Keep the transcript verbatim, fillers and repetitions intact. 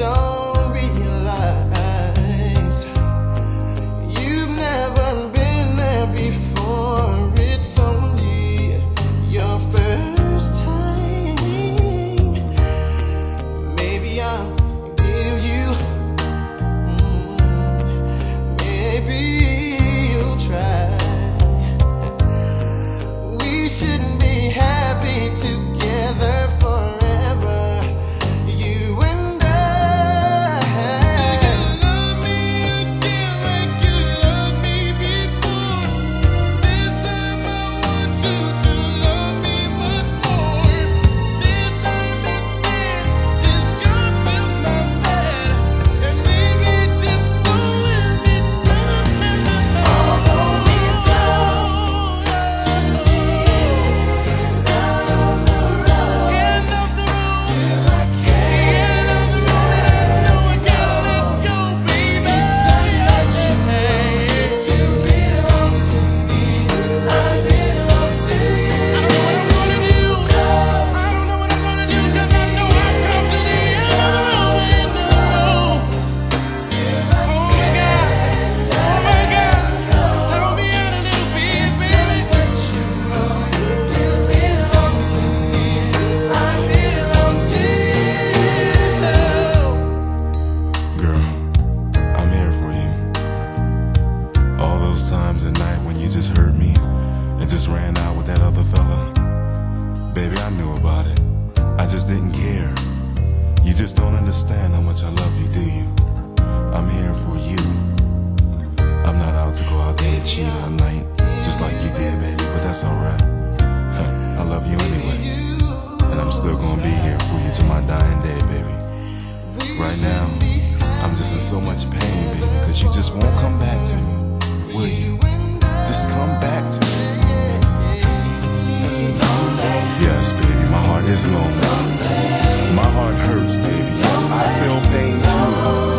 don't realize you've never been there before. It's only your first time. Maybe I'll forgive you. Mm, maybe you'll try. We shouldn't be happy together forever. You and I. You love me again like you loved me before. This time I want you to love me much more. This time instead, just come to my bed and maybe just don't let me down. Although we go to the end of the road, end of the road, still I can't end of the road. I know I gotta let go, baby. It's such a shame. You belong to me, I belong to you. I don't know what I'm gonna do. I don't know what I'm gonna do, 'cause I know I've come to the end of the road, end of the road. Still I oh my God, oh my God, help me out a little bit, baby. You belong to me, I belong to you. Girl, I'm here for you. All those times at night when you just hurt me and just ran out with that other fella. Baby, I knew about it. I just didn't care. You just don't understand how much I love you, do you? I'm here for you. I'm not out to go out there and cheat all night, just like you did, baby, but that's alright. I love you anyway. And I'm still gonna be here for you to my dying day, baby. Right now, I'm just in so much pain, baby, because you just won't come back to me. Will you? Just come back to me. Yes, baby, my heart is lonely. My heart hurts, baby. Yes, I feel pain too.